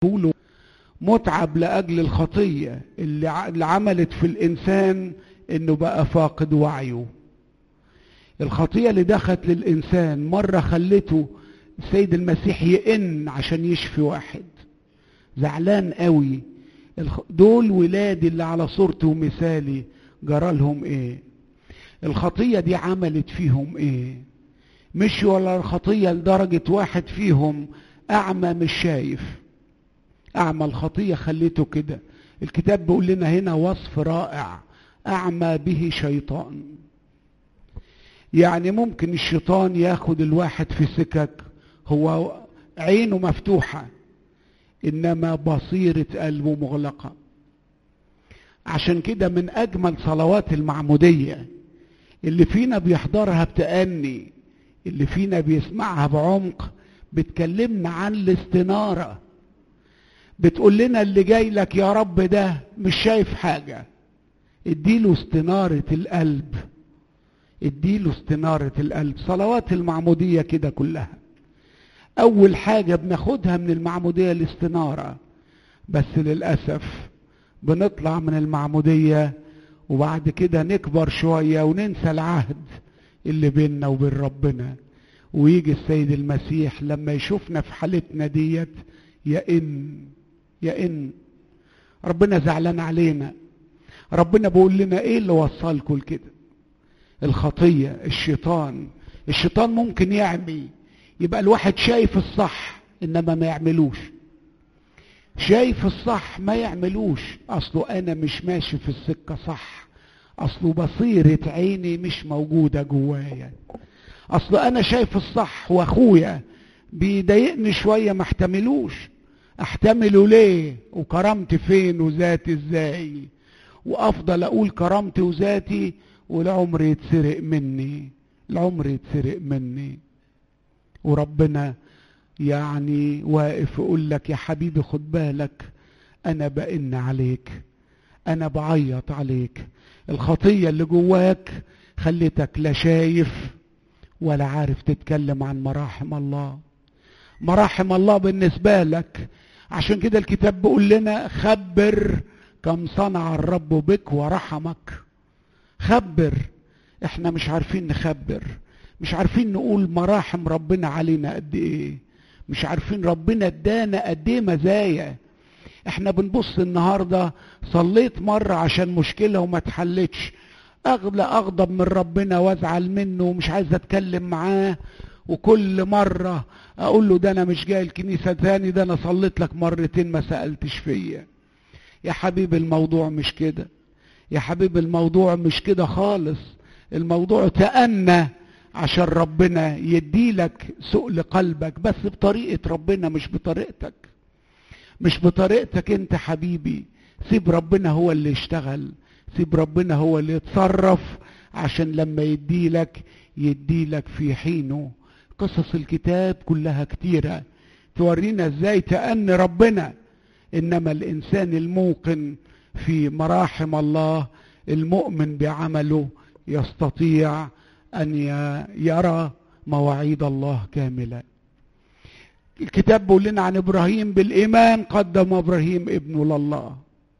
بيقولوا متعب لأجل الخطية اللي عملت في الإنسان إنه بقى فاقد وعيه. الخطية اللي دخلت للإنسان مرة خلته السيد المسيح يئن عشان يشفي واحد زعلان قوي. دول ولادي اللي على صورته ومثالي، جرالهم ايه؟ الخطية دي عملت فيهم ايه؟ مش ولا الخطية لدرجة واحد فيهم اعمى مش شايف، اعمى الخطية خليته كده. الكتاب بيقول لنا هنا وصف رائع، اعمى به شيطان. يعني ممكن الشيطان ياخد الواحد في سكك هو عينه مفتوحة انما بصيرة قلبه مغلقة. عشان كده من اجمل صلوات المعمودية اللي فينا بيحضرها بتأني، اللي فينا بيسمعها بعمق، بتكلمنا عن الاستنارة. بتقول لنا اللي جاي لك يا رب ده مش شايف حاجة، اديله استنارة القلب، اديله استنارة القلب. صلوات المعمودية كده كلها اول حاجة بناخدها من المعمودية الاستنارة. بس للأسف بنطلع من المعمودية وبعد كده نكبر شوية وننسى العهد اللي بيننا وبين ربنا، ويجي السيد المسيح لما يشوفنا في حالتنا ديت يئن. ربنا زعلان علينا. ربنا بيقول لنا ايه اللي وصلكوا لكده؟ الخطية، الشيطان ممكن يعمي، يبقى الواحد شايف الصح انما ما يعملوش، شايف الصح ما يعملوش. اصله انا مش ماشي في السكة صح، اصله بصيرة عيني مش موجودة جوايا، اصله انا شايف الصح واخويا بيضايقني شوية ما احتملوش. احتمله ليه؟ وكرامتي فين وذاتي ازاي؟ وافضل اقول كرامتي وذاتي والعمر يتسرق مني، العمر يتسرق مني. وربنا يعني واقف يقول لك يا حبيبي خد بالك، انا بئن عليك، انا بعيط عليك. الخطية اللي جواك خلتك لا شايف ولا عارف تتكلم عن مراحم الله. مراحم الله بالنسبة لك. عشان كده الكتاب بيقول لنا خبر كم صنع الرب بك ورحمك. خبر. احنا مش عارفين نخبر، مش عارفين نقول مراحم ربنا علينا قد ايه، مش عارفين ربنا ادانا قد ايه مزايا. احنا بنبص النهارده صليت مره عشان مشكله وما اتحلتش، اغضب من ربنا وازعل منه ومش عايز اتكلم معاه، وكل مره اقول له ده انا مش جاي الكنيسه تاني، ده انا صليت لك مرتين ما سالتش فيا. يا حبيبي الموضوع مش كده، يا حبيبي الموضوع مش كده خالص. الموضوع تأنى عشان ربنا يديلك سؤل قلبك، بس بطريقة ربنا مش بطريقتك، مش بطريقتك انت حبيبي. سيب ربنا هو اللي يشتغل، سيب ربنا هو اللي يتصرف، عشان لما يديلك في حينه. قصص الكتاب كلها كتيرة تورينا ازاي تأني ربنا. انما الانسان الموقن في مراحم الله، المؤمن بعمله، يستطيع أن يرى مواعيد الله كاملة. الكتاب بيقول لنا عن إبراهيم بالإيمان قدم إبراهيم ابنه لله.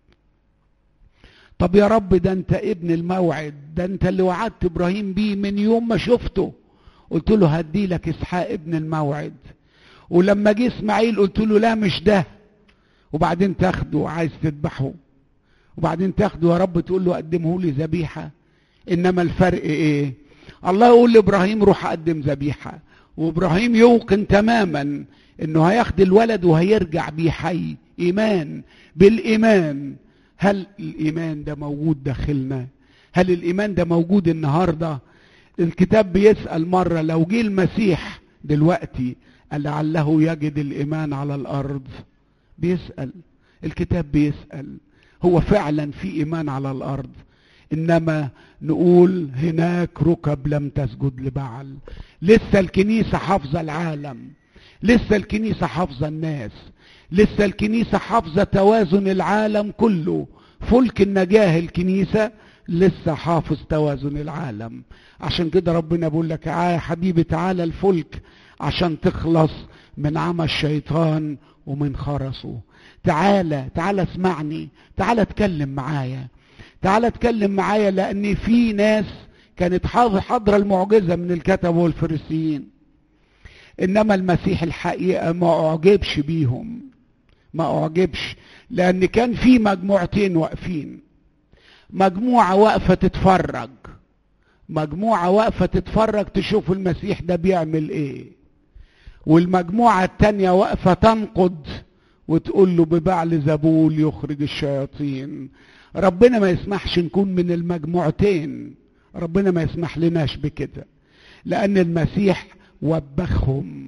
طب يا رب ده أنت ابن الموعد، ده أنت اللي وعدت إبراهيم بيه من يوم ما شفته، قلت له هدي لك إسحاق ابن الموعد. ولما جه إسماعيل قلت له لا مش ده، وبعدين تاخده عايز تذبحه، وبعدين تاخده يا رب تقول له قدمه لي ذبيحة. إنما الفرق إيه؟ الله يقول لإبراهيم روح أقدم ذبيحة، وإبراهيم يوقن تماما إنه هياخد الولد وهيرجع بيه حي. إيمان بالإيمان. هل الإيمان ده موجود داخلنا؟ هل الإيمان ده موجود النهاردة؟ الكتاب بيسأل مرة لو جه المسيح دلوقتي لعله يجد الإيمان على الأرض. بيسأل الكتاب، بيسأل هو فعلا في إيمان على الأرض؟ إنما نقول هناك ركب لم تسجد لبعل. لسه الكنيسة حافظة العالم، لسه الكنيسة حافظة الناس، لسه الكنيسة حافظة توازن العالم كله. فلك النجاة الكنيسة لسه حافظ توازن العالم. عشان كده ربنا بيقول لك يا حبيبي تعالى الفلك عشان تخلص من عمى الشيطان ومن خرسه. تعالى اسمعني، تعالى اتكلم معايا، تعالى اتكلم معايا، لان في ناس كانت حاضرة المعجزة من الكتبة والفريسيين، انما المسيح الحقيقة ما اعجبش بيهم، ما اعجبش، لان كان في مجموعتين واقفين. مجموعة واقفة تتفرج، مجموعة واقفة تتفرج تشوف المسيح ده بيعمل ايه، والمجموعة التانية واقفة تنقد وتقول له ببعل زبول يخرج الشياطين. ربنا ما يسمحش نكون من المجموعتين، ربنا ما يسمح لناش بكده، لأن المسيح وبخهم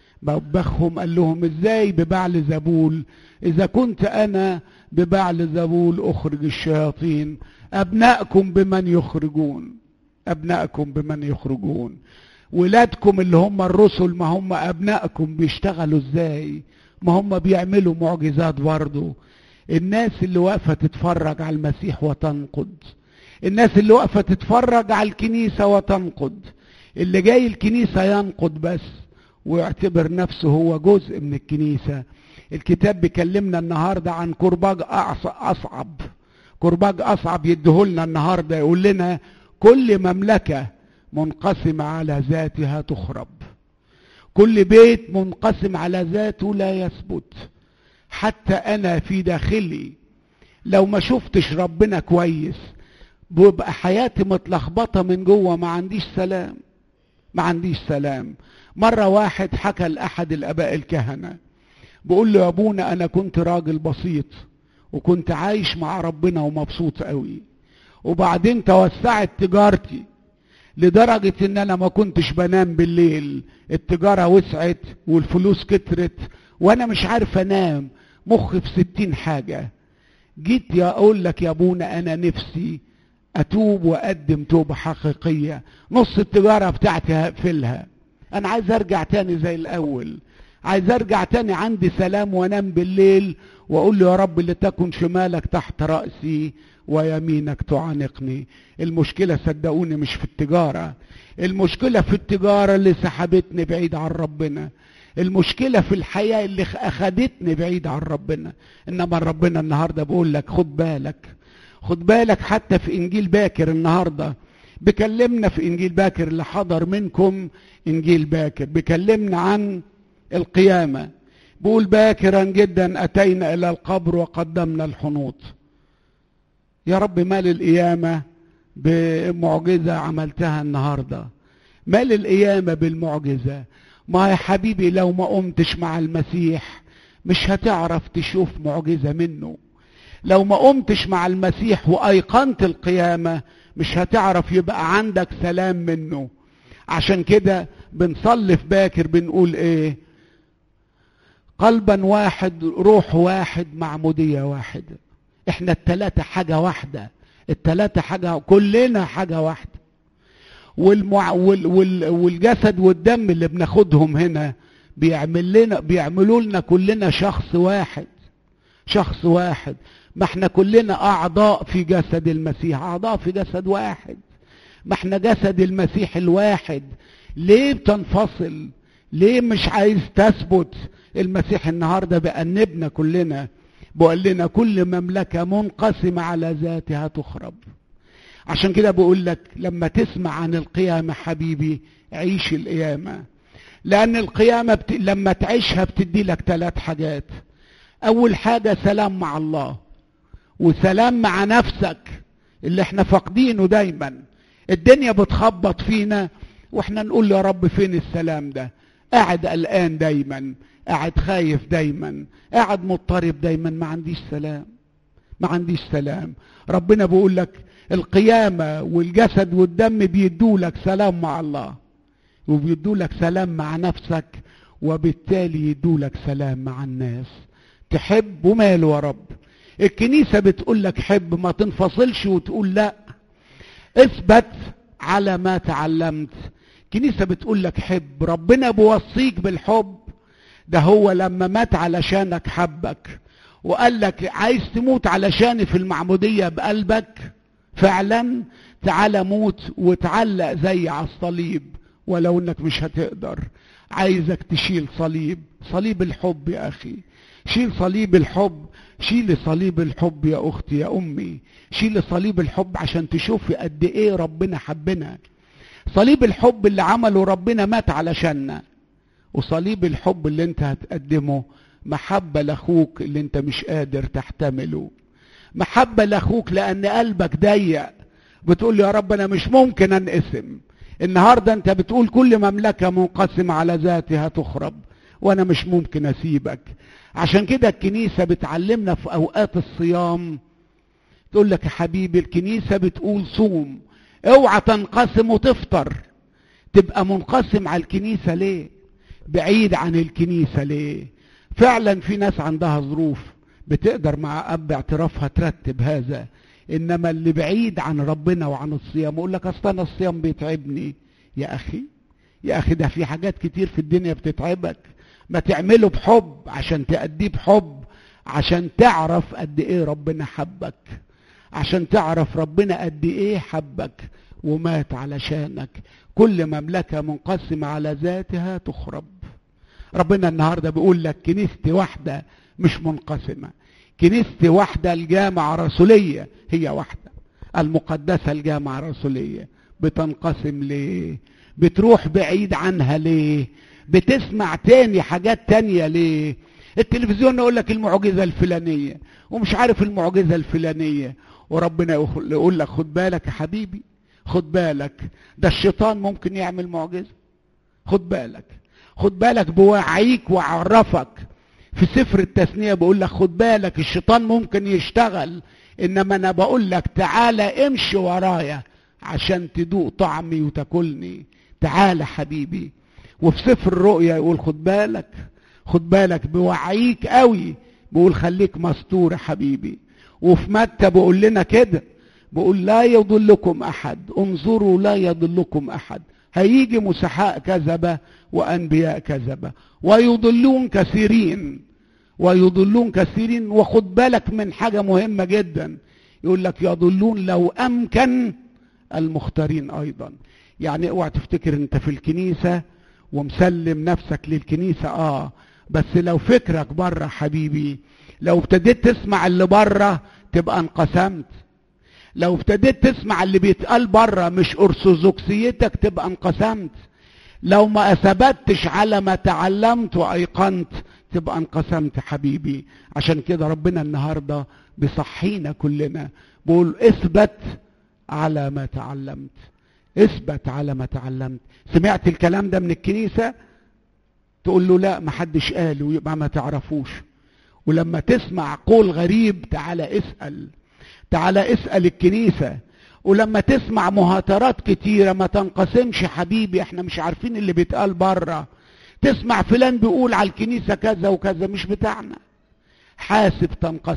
قال لهم ازاي ببعل زبول؟ إذا كنت أنا ببعل زبول أخرج الشياطين، أبنائكم بمن يخرجون؟ أبنائكم بمن يخرجون؟ ولادكم اللي هم الرسل ما هم أبنائكم بيشتغلوا ازاي؟ ما هم بيعملوا معجزات برضو. الناس اللي واقفة تتفرج على المسيح وتنقد، الناس اللي واقفة تتفرج على الكنيسة وتنقد، اللي جاي الكنيسة ينقد بس ويعتبر نفسه هو جزء من الكنيسة. الكتاب بيكلمنا النهاردة عن كرباج أصعب، كرباج أصعب يديهولنا النهاردة، يقول لنا كل مملكة منقسمة على ذاتها تخرب، كل بيت منقسم على ذاته لا يثبت. حتى أنا في داخلي لو ما شفتش ربنا كويس بيبقى حياتي متلخبطة من جوه، ما عنديش سلام، ما عنديش سلام. مرة واحد حكى لأحد الآباء الكهنة، بقول له يا ابونا أنا كنت راجل بسيط وكنت عايش مع ربنا ومبسوط قوي، وبعدين توسعت تجارتي لدرجة ان انا ما كنتش بنام بالليل، التجارة وسعت والفلوس كترت وانا مش عارف انام، مخي في 60 حاجة. جيت يا اقول لك يا ابونا انا نفسي اتوب واقدم توبة حقيقية، نص التجارة بتاعتي هقفلها، انا عايز ارجع تاني زي الاول، عايز ارجع تاني عندي سلام وانام بالليل واقول له يا رب لتكن شمالك تحت رأسي ويمينك تعانقني. المشكلة صدقوني مش في التجارة، المشكلة في التجارة اللي سحبتني بعيد عن ربنا، المشكلة في الحياة اللي أخدتني بعيد عن ربنا. إنما ربنا النهاردة بقول لك خد بالك، خد بالك. حتى في إنجيل باكر النهاردة بكلمنا، في إنجيل باكر اللي حضر منكم إنجيل باكر بكلمنا عن القيامة، بقول باكرا جدا أتينا إلى القبر وقدمنا الحنوط. يا رب مال القيامة بمعجزة عملتها النهاردة، مال القيامة بالمعجزة. ما يا حبيبي لو ما قمتش مع المسيح مش هتعرف تشوف معجزة منه، لو ما قمتش مع المسيح وأيقنت القيامة مش هتعرف يبقى عندك سلام منه. عشان كده بنصلي في باكر بنقول ايه؟ قلبا واحد، روح واحد، معمودية واحدة. احنا التلاتة حاجة واحدة، التلاتة حاجة، كلنا حاجة واحدة. والجسد والدم اللي بناخدهم هنا بيعملوا لنا كلنا شخص واحد، شخص واحد. ما احنا كلنا اعضاء في جسد المسيح، اعضاء في جسد واحد، ما احنا جسد المسيح الواحد. ليه بتنفصل؟ ليه مش عايز تثبت؟ المسيح النهاردة بأنبنا كلنا، بقول لنا كل مملكة منقسمة على ذاتها تخرب. عشان كده بقول لك لما تسمع عن القيامة حبيبي عيش القيامة، لأن القيامة لما تعيشها بتدي لك 3 حاجات. أول حاجة سلام مع الله، وسلام مع نفسك اللي احنا فاقدينه دايما. الدنيا بتخبط فينا واحنا نقول يا رب فين السلام ده؟ قاعد قلقان دايما، قاعد خايف دايما، قاعد مضطرب دايما، ما عنديش سلام، ما عنديش سلام. ربنا بيقول لك القيامة والجسد والدم بيدوا لك سلام مع الله، وبيدوا لك سلام مع نفسك، وبالتالي يدوا لك سلام مع الناس. تحب وماله يا رب. الكنيسة بتقول لك حب، ما تنفصلش وتقول لا، اثبت على ما تعلمت. الكنيسة بتقول لك حب، ربنا بيوصيك بالحب ده. هو لما مات علشانك حبك وقال لك عايز تموت علشاني في المعمودية بقلبك، فعلا تعال موت وتعلق زي على الصليب ولو انك مش هتقدر، عايزك تشيل صليب الحب يا اخي. شيل صليب الحب، شيل صليب الحب يا اختي يا امي، شيل صليب الحب عشان تشوفي قد ايه ربنا حبنا. صليب الحب اللي عمله ربنا مات علشاننا، وصليب الحب اللي انت هتقدمه محبة لاخوك اللي انت مش قادر تحتمله، محبة لاخوك لان قلبك ضيق، بتقول يا رب انا مش ممكن انقسم. النهاردة انت بتقول كل مملكة منقسمة على ذاتها تخرب، وانا مش ممكن اسيبك. عشان كده الكنيسة بتعلمنا في اوقات الصيام، تقول لك يا حبيبي الكنيسة بتقول صوم، اوعى تنقسم وتفطر. تبقى منقسم على الكنيسة ليه؟ بعيد عن الكنيسة ليه؟ فعلا في ناس عندها ظروف بتقدر مع اب اعترافها ترتب هذا، انما اللي بعيد عن ربنا وعن الصيام يقول لك اصل انا الصيام بيتعبني. يا اخي ده في حاجات كتير في الدنيا بتتعبك، ما تعمله بحب عشان تأديه بحب، عشان تعرف قد ايه ربنا حبك، عشان تعرف ربنا قد ايه حبك ومات علشانك. كل مملكة منقسمة على ذاتها تخرب. ربنا النهاردة بيقول لك كنيستي واحدة مش منقسمة، كنيستي واحدة الجامعة الرسولية هي واحدة المقدسة الجامعة الرسولية. بتنقسم ليه؟ بتروح بعيد عنها ليه؟ بتسمع تاني حاجات تانية ليه؟ التلفزيون يقول لك المعجزة الفلانية ومش عارف المعجزة الفلانية، وربنا يقول لك خد بالك يا حبيبي، خد بالك ده الشيطان ممكن يعمل معجزة. خد بالك بوعيك وعرفك. في سفر التثنية بقول لك خد بالك الشيطان ممكن يشتغل، انما انا بقول لك تعالى امشي ورايا عشان تدوق طعمي وتاكلني. تعالى حبيبي. وفي سفر الرؤيا يقول خد بالك بوعيك قوي، بقول خليك مستور يا حبيبي. وفي متى بقول لنا كده، بقول لا يضلكم احد، انظروا لا يضلكم احد، هيجي مسحاء كذبة وانبياء كذبة ويضلون كثيرين. وخد بالك من حاجة مهمة جدا، يقول لك يضلون لو امكن المختارين ايضا. يعني اوعى تفتكر انت في الكنيسة ومسلم نفسك للكنيسة، بس لو فكرك بره حبيبي، لو ابتديت تسمع اللي بره تبقى انقسمت. لو ابتديت تسمع اللي بيتقال بره مش ارثوذكسيتك تبقى انقسمت. لو ما اثبتش على ما تعلمت وايقنت تبقى انقسمت حبيبي. عشان كده ربنا النهارده بيصحينا كلنا، بيقول اثبت على ما تعلمت، اثبت على ما تعلمت. سمعت الكلام ده من الكنيسة تقول له لا محدش قاله، يبقى ما تعرفوش. ولما تسمع قول غريب تعالى اسأل الكنيسة. ولما تسمع مهاترات كتيرة ما تنقسمش حبيبي، احنا مش عارفين اللي بيتقال بره. تسمع فلان بيقول على الكنيسة كذا وكذا مش بتاعنا. حاسب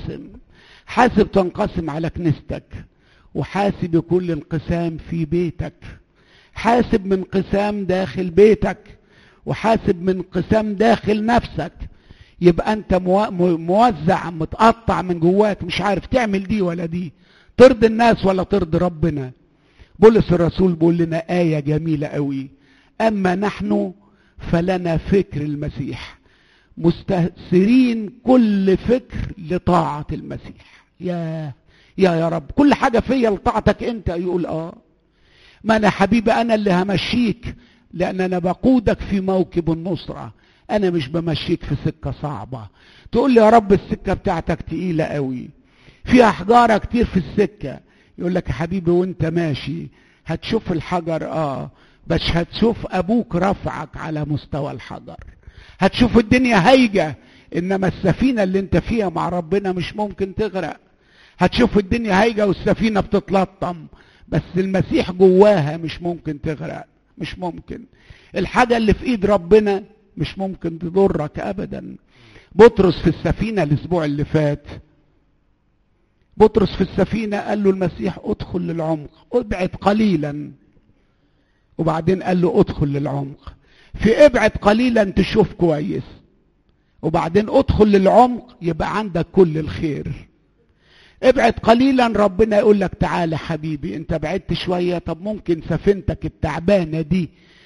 تنقسم على كنيستك، وحاسب كل انقسام في بيتك. حاسب من انقسام داخل بيتك، وحاسب من انقسام داخل نفسك. يبقى انت موزع متقطع من جواك، مش عارف تعمل دي ولا دي، ترضي الناس ولا ترضي ربنا. بولس الرسول بيقول لنا آية جميلة قوي، أما نحن فلنا فكر المسيح مستأثرين كل فكر لطاعة المسيح. يا رب كل حاجة فيا لطاعتك انت. يقول ما انا حبيبي انا اللي همشيك، لان انا بقودك في موكب النصرة، انا مش بمشيك في سكة صعبة. تقول لي يا رب السكة بتاعتك تقيلة قوي، فيها حجارة كتير في السكة. يقول لك يا حبيبي وانت ماشي هتشوف الحجر بس هتشوف ابوك رفعك على مستوى الحجر. هتشوف الدنيا هايجة، انما السفينة اللي انت فيها مع ربنا مش ممكن تغرق. هتشوف الدنيا هايجة والسفينة بتتلطم، بس المسيح جواها مش ممكن تغرق، مش ممكن. الحاجة اللي في ايد ربنا مش ممكن تضرك ابدا. بطرس في السفينة الاسبوع اللي فات، بطرس في السفينة قال له المسيح ادخل للعمق، ابعد قليلا. وبعدين قال له ادخل للعمق. في ابعد قليلا تشوف كويس، وبعدين ادخل للعمق يبقى عندك كل الخير. ابعد قليلا ربنا يقول لك تعالى حبيبي انت بعدت شوية، طب ممكن سفينتك التعبانة دي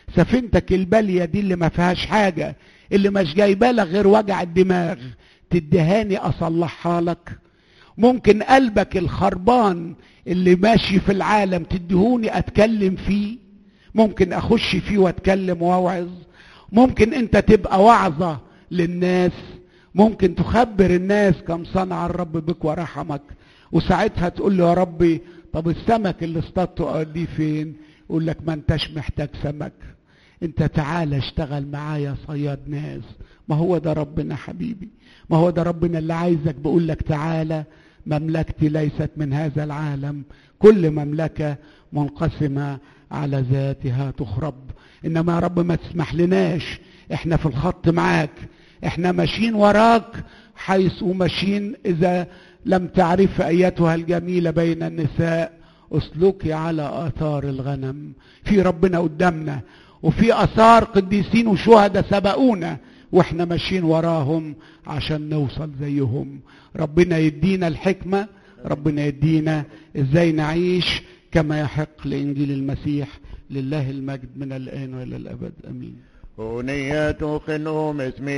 سفينتك البالية دي اللي ما فيهاش حاجة، اللي مش جايبالك غير وجع الدماغ، تدهاني اصلحها لك؟ ممكن قلبك الخربان اللي ماشي في العالم تدهوني اتكلم فيه؟ ممكن اخش فيه واتكلم واوعظ؟ ممكن انت تبقى وعظة للناس؟ ممكن تخبر الناس كم صنع الرب بك ورحمك؟ وساعتها تقول له يا ربي طب السمك اللي اصطادته دي فين؟ يقول لك ما انتش محتاج سمك، انت تعالى اشتغل معايا صياد ناس. ما هو ده ربنا حبيبي، ما هو ده ربنا اللي عايزك، بيقول لك تعالى مملكتي ليست من هذا العالم، كل مملكة منقسمة على ذاتها تخرب. انما يا رب ما تسمح لناش، احنا في الخط معاك، احنا ماشيين وراك حيث ماشيين. اذا لم تعرف ايتها الجميلة بين النساء اسلكي على اثار الغنم. في ربنا قدامنا، وفي اثار قديسين وشهداء سبقونا واحنا ماشيين وراهم عشان نوصل زيهم. ربنا يدينا الحكمة، ربنا يدينا ازاي نعيش كما يحق لانجيل المسيح. لله المجد من الان والى الابد امين.